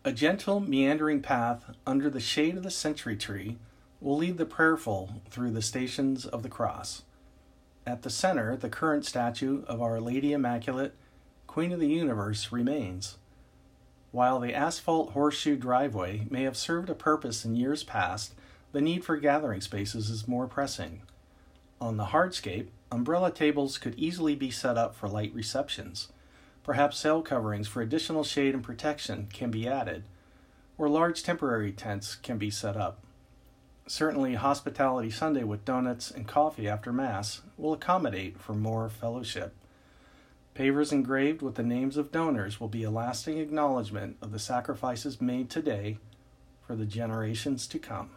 A gentle, meandering path under the shade of the century tree will lead the prayerful through the stations of the cross. At the center, the current statue of Our Lady Immaculate, Queen of the Universe, remains. While the asphalt horseshoe driveway may have served a purpose in years past, the need for gathering spaces is more pressing. On the hardscape, umbrella tables could easily be set up for light receptions. Perhaps sail coverings for additional shade and protection can be added, or large temporary tents can be set up. Certainly, Hospitality Sunday with donuts and coffee after Mass will accommodate for more fellowship. Pavers engraved with the names of donors will be a lasting acknowledgement of the sacrifices made today for the generations to come.